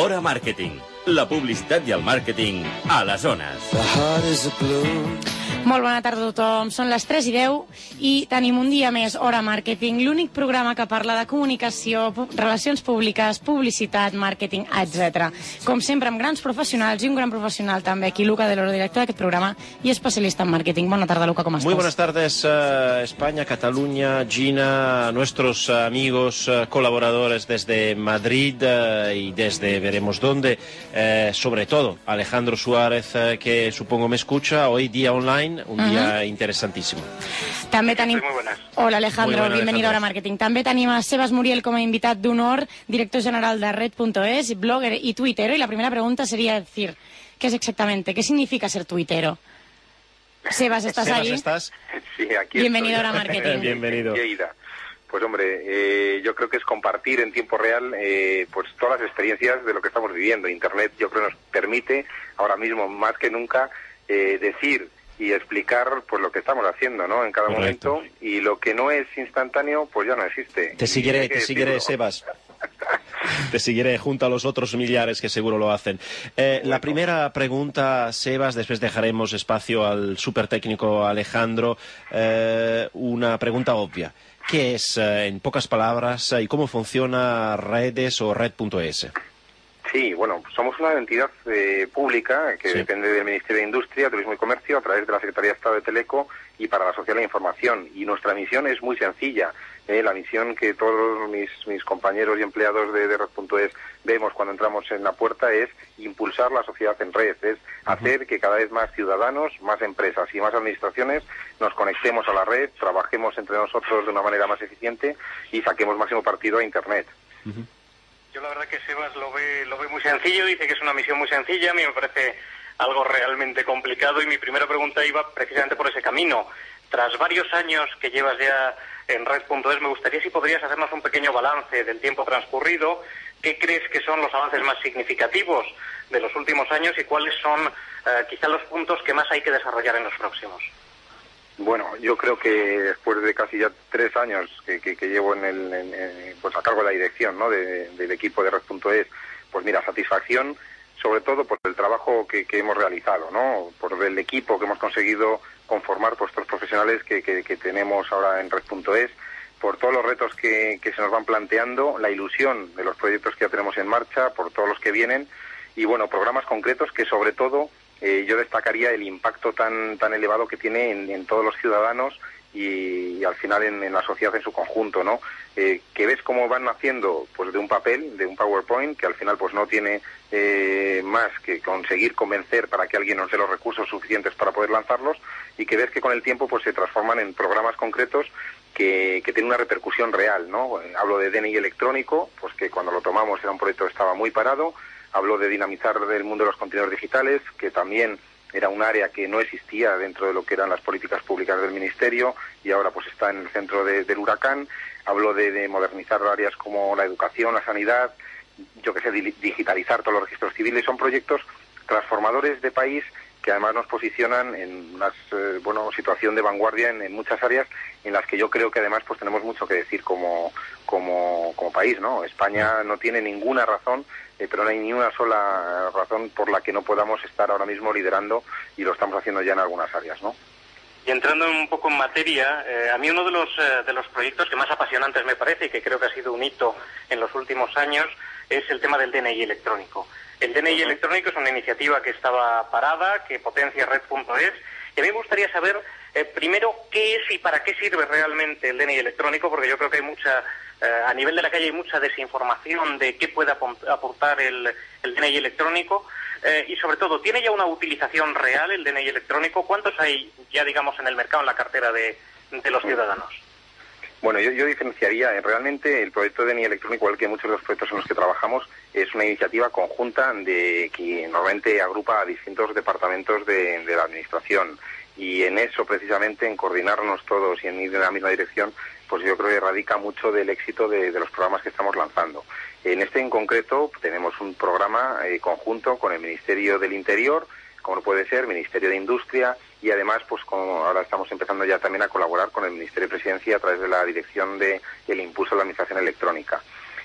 Hora Màrqueting. La publicitat i el màrqueting a les zones. Molt bona tarda a tothom. Són les 3:10 i tenim un dia més Hora Màrqueting, l'únic programa que parla de comunicació, relacions públiques, publicitat, màrqueting, etc. Com sempre, amb grans professionals i un gran professional també, aquí Luca de l'Oro, director d'aquest programa i especialista en màrqueting. Bona tarda, Luca, ¿cómo estás? Muy buenas tardes, España, Cataluña, Gina, nuestros amigos colaboradores desde Madrid y desde veremos dónde, sobre todo Alejandro Suárez, que supongo me escucha, hoy día online, un día interessantíssim. També tenim... Muy buenas. Hola, Alejandro, Muy buenas, bienvenido Alejandro. a Hora Marketing. També tenim a Sebas Muriel com a invitat d'honor, director general de Red.es, blogger y tuitero. Y la primera pregunta sería decir, ¿qué es exactamente? ¿Qué significa ser tuitero? Sebas, ¿estás Sebas, ahí? ¿estás? Sí, aquí Bienvenido estoy. a Hora Marketing. Bienvenido. Lleida. Pues hombre, yo creo que es compartir en tiempo real pues todas las experiencias de lo que estamos viviendo. Internet yo creo nos permite ahora mismo más que nunca decir y explicar pues lo que estamos haciendo, ¿no? En cada Correcto. momento, y lo que no es instantáneo pues ya no existe. Te Y seguiré, hay que te seguiré, decirlo. Sebas. Te seguiré junto a los otros millares que seguro lo hacen. La primera pregunta, Sebas, después dejaremos espacio al súper técnico Alejandro. Una pregunta obvia. ¿Qué es, en pocas palabras, y cómo funciona Redes o Red.es? Sí, bueno, somos una entidad pública que Sí. depende del Ministerio de Industria, Turismo y Comercio a través de la Secretaría de Estado de Teleco y para la Sociedad de la Información. Y nuestra misión es muy sencilla. La misión que todos mis compañeros y empleados de Red.es vemos cuando entramos en la puerta es impulsar la sociedad en red, es hacer que cada vez más ciudadanos, más empresas y más administraciones nos conectemos a la red, trabajemos entre nosotros de una manera más eficiente y saquemos máximo partido a Internet. Yo la verdad que Sebas lo ve muy sencillo, dice que es una misión muy sencilla, a mí me parece algo realmente complicado y mi primera pregunta iba precisamente por ese camino. Tras varios años que llevas ya en Red.es, me gustaría si podrías hacernos un pequeño balance del tiempo transcurrido. ¿Qué crees que son los avances más significativos de los últimos años y cuáles son quizá los puntos que más hay que desarrollar en los próximos? Bueno, yo creo que después de casi ya 3 años que llevo pues a cargo de la dirección, ¿no? del equipo de Red.es, pues mira, satisfacción sobre todo por el trabajo que hemos realizado, ¿no? Por el equipo que hemos conseguido conformar, pues estos profesionales que tenemos ahora en Red.es, por todos los retos que se nos van planteando, la ilusión de los proyectos que ya tenemos en marcha, por todos los que vienen, y bueno, programas concretos que sobre todo yo destacaría el impacto tan elevado que tiene en todos los ciudadanos y al final en la sociedad en su conjunto, ¿no? Que ves cómo van naciendo pues de un papel, de un PowerPoint, que al final pues no tiene más que conseguir convencer para que alguien nos dé los recursos suficientes para poder lanzarlos, y que ves que con el tiempo pues se transforman en programas concretos que tienen una repercusión real, ¿no? Hablo de DNI electrónico, pues que cuando lo tomamos era un proyecto que estaba muy parado. Hablo de dinamizar el mundo de los contenidos digitales, que también era un área que no existía dentro de lo que eran las políticas públicas del Ministerio y ahora pues está en el centro del huracán. Hablo de modernizar áreas como la educación, la sanidad, yo que sé, digitalizar todos los registros civiles. Son proyectos transformadores de país que además nos posicionan en una situación de vanguardia en muchas áreas en las que yo creo que además pues tenemos mucho que decir como país, ¿no? España no tiene ninguna razón, pero no hay ni una sola razón por la que no podamos estar ahora mismo liderando, y lo estamos haciendo ya en algunas áreas, ¿no? Y entrando un poco en materia, a mí uno de los proyectos que más apasionantes me parece y que creo que ha sido un hito en los últimos años es el tema del DNI electrónico. El DNI electrónico es una iniciativa que estaba parada, que potencia Red.es, y a mí me gustaría saber primero qué es y para qué sirve realmente el DNI electrónico, porque yo creo que hay mucha, a nivel de la calle hay mucha desinformación de qué puede aportar el DNI electrónico. Y sobre todo, ¿tiene ya una utilización real el DNI electrónico? ¿Cuántos hay ya, digamos, en el mercado, en la cartera de los ciudadanos? Bueno, yo diferenciaría, realmente el proyecto de DNI electrónico, igual que muchos de los proyectos en los que trabajamos, es una iniciativa conjunta que normalmente agrupa a distintos departamentos de la administración, y en eso precisamente, en coordinarnos todos y en ir en la misma dirección, pues yo creo que radica mucho del éxito de los programas que estamos lanzando. En este en concreto tenemos un programa conjunto con el Ministerio del Interior, como puede ser Ministerio de Industria, y además pues como ahora estamos empezando ya también a colaborar con el Ministerio de Presidencia a través de la dirección del impulso a la administración electrónica.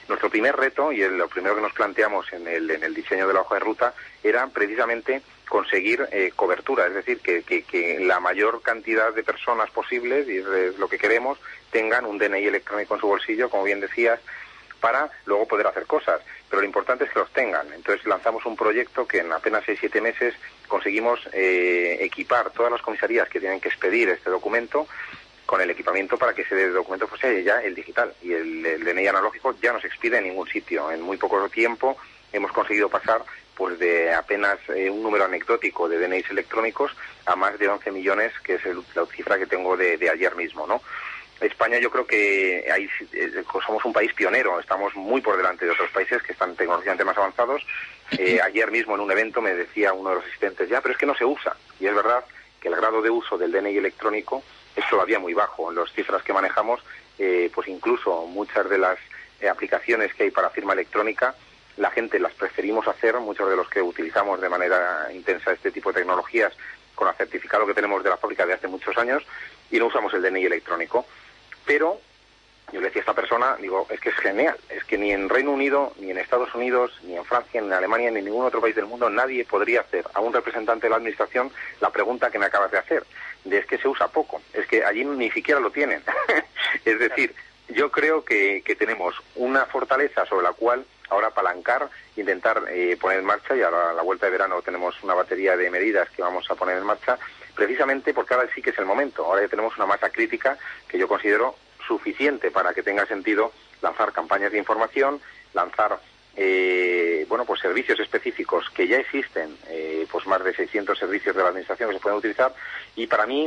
Nuestro primer reto, y lo primero que nos planteamos en el diseño de la hoja de ruta, era precisamente conseguir cobertura, es decir, que la mayor cantidad de personas posibles, y es lo que queremos, tengan un DNI electrónico en su bolsillo, como bien decías, para luego poder hacer cosas. Pero lo importante es que los tengan. Entonces lanzamos un proyecto que en apenas 6-7 meses conseguimos equipar todas las comisarías que tienen que expedir este documento con el equipamiento para que ese documento fuese ya el digital. Y el DNI analógico ya no se expide en ningún sitio. En muy poco tiempo hemos conseguido pasar pues de apenas un número anecdótico de DNIs electrónicos a más de 11 millones, que es la cifra que tengo de ayer mismo, ¿no? España, yo creo que ahí somos un país pionero, estamos muy por delante de otros países que están tecnológicamente más avanzados. Ayer mismo en un evento me decía uno de los asistentes, ya, pero es que no se usa. Y es verdad que el grado de uso del DNI electrónico es todavía muy bajo. En las cifras que manejamos, pues incluso muchas de las aplicaciones que hay para firma electrónica, la gente las preferimos hacer, muchos de los que utilizamos de manera intensa este tipo de tecnologías con el certificado que tenemos de la fábrica de hace muchos años, y no usamos el DNI electrónico. Pero yo le decía a esta persona, digo, es que es genial, es que ni en Reino Unido, ni en Estados Unidos, ni en Francia, ni en Alemania, ni en ningún otro país del mundo nadie podría hacer a un representante de la administración la pregunta que me acabas de hacer, de es que se usa poco, es que allí ni siquiera lo tienen. Es decir, yo creo que tenemos una fortaleza sobre la cual ahora apalancar, intentar poner en marcha, y ahora a la vuelta de verano tenemos una batería de medidas que vamos a poner en marcha, precisamente porque ahora sí que es el momento. Ahora ya tenemos una masa crítica que yo considero suficiente para que tenga sentido lanzar campañas de información, lanzar pues servicios específicos que ya existen, pues más de 600 servicios de la administración que se pueden utilizar, y para mí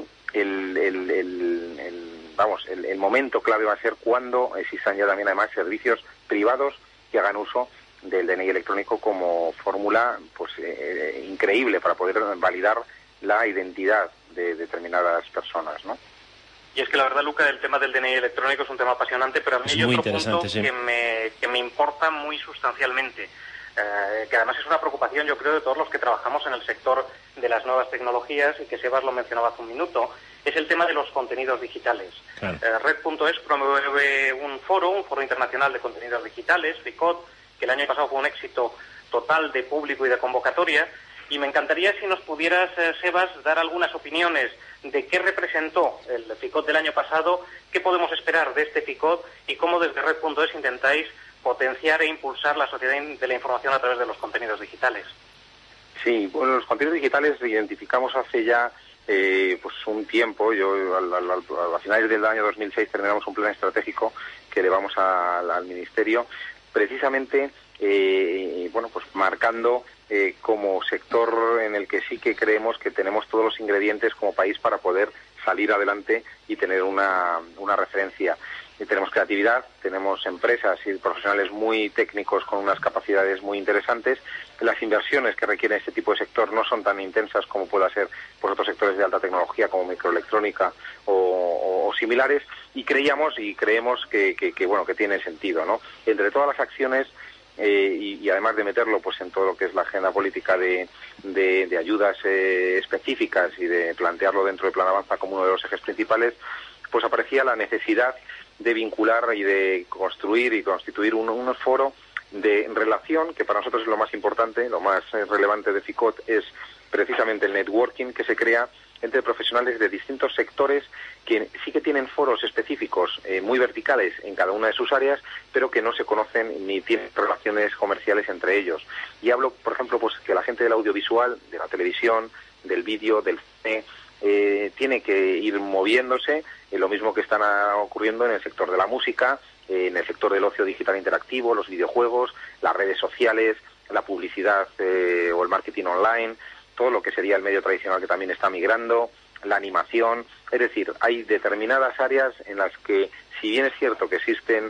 el momento clave va a ser cuando existan ya también además servicios privados que hagan uso del DNI electrónico como fórmula pues increíble para poder validar la identidad de determinadas personas, ¿no? Y es que la verdad, Luca, el tema del DNI electrónico es un tema apasionante, pero a mí hay otro punto sí, que me importa muy sustancialmente, que además es una preocupación, yo creo, de todos los que trabajamos en el sector de las nuevas tecnologías, y que Sebas lo mencionaba hace un minuto, es el tema de los contenidos digitales. Claro. Red.es promueve un foro internacional de contenidos digitales, FICOD, que el año pasado fue un éxito total de público y de convocatoria, y me encantaría si nos pudieras, Sebas, dar algunas opiniones de qué representó el FICOD del año pasado, qué podemos esperar de este FICOD y cómo desde Red.es intentáis potenciar e impulsar la sociedad de la información a través de los contenidos digitales. Sí, bueno, los contenidos digitales identificamos hace ya pues un tiempo. Yo a finales del año 2006 terminamos un plan estratégico que elevamos al Ministerio, precisamente pues marcando como sector en el que sí que creemos que tenemos todos los ingredientes como país para poder salir adelante y tener una referencia. Tenemos creatividad, tenemos empresas y profesionales muy técnicos con unas capacidades muy interesantes. Las inversiones que requiere este tipo de sector no son tan intensas como pueda ser por otros sectores de alta tecnología como microelectrónica o similares, y creíamos y creemos que tiene sentido, ¿no? Entre todas las acciones y además de meterlo pues en todo lo que es la agenda política de ayudas específicas y de plantearlo dentro del Plan Avanza como uno de los ejes principales, pues aparecía la necesidad de vincular y de construir y constituir un foro de relación, que para nosotros es lo más importante, lo más relevante de FICOD es precisamente el networking que se crea entre profesionales de distintos sectores que sí que tienen foros específicos muy verticales en cada una de sus áreas, pero que no se conocen ni tienen relaciones comerciales entre ellos. Y hablo, por ejemplo, pues que la gente del audiovisual, de la televisión, del vídeo, del cine, tiene que ir moviéndose, lo mismo que están ocurriendo en el sector de la música, en el sector del ocio digital interactivo, los videojuegos, las redes sociales, la publicidad o el marketing online, todo lo que sería el medio tradicional que también está migrando, la animación. Es decir, hay determinadas áreas en las que, si bien es cierto que existen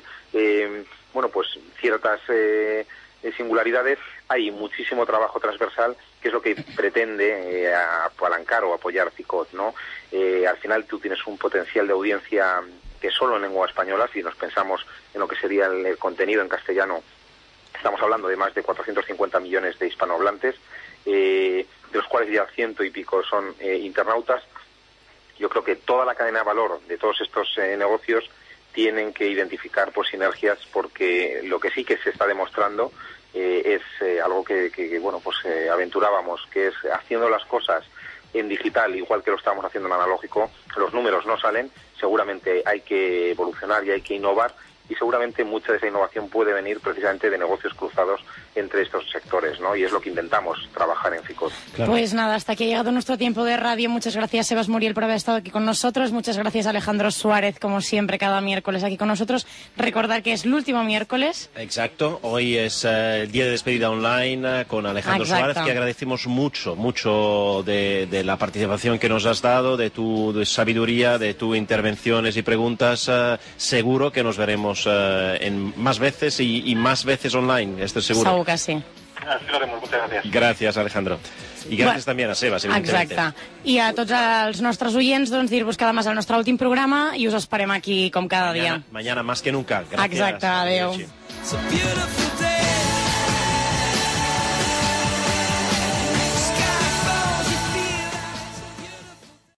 ciertas singularidades, hay muchísimo trabajo transversal, que es lo que pretende apalancar o apoyar FICOD, ¿no? Al final tú tienes un potencial de audiencia que solo en lengua española, si nos pensamos en lo que sería el contenido en castellano, estamos hablando de más de 450 millones de hispanohablantes, de los cuales ya 100 y pico son internautas. Yo creo que toda la cadena de valor de todos estos negocios tienen que identificar pues sinergias, porque lo que sí que se está demostrando es algo que bueno, pues aventurábamos, que es haciendo las cosas en digital, igual que lo estábamos haciendo en analógico, los números no salen, seguramente hay que evolucionar y hay que innovar, y seguramente mucha de esa innovación puede venir precisamente de negocios cruzados entre estos sectores, ¿no? Y es lo que intentamos trabajar en FICOT. Claro. Pues nada, hasta aquí ha llegado nuestro tiempo de radio. Muchas gracias, Sebas Muriel, por haber estado aquí con nosotros. Muchas gracias, Alejandro Suárez, como siempre, cada miércoles aquí con nosotros. Recordar que es el último miércoles. Exacto. Hoy es el día de despedida online con Alejandro Suárez, que agradecemos mucho de la participación que nos has dado, de tu sabiduría, de tus intervenciones y preguntas. Seguro que nos veremos en más veces y más veces online, estoy seguro. Segur que sí. Así lo haremos, muchas gracias. Gracias, Alejandro. I gràcies també a Sebas, evidentment. Exacte. I a tots els nostres oients, doncs, dir-vos que demà és el nostre últim programa i us esperem aquí com cada dia. Mañana más que nunca. Gracias. Exacte, adéu.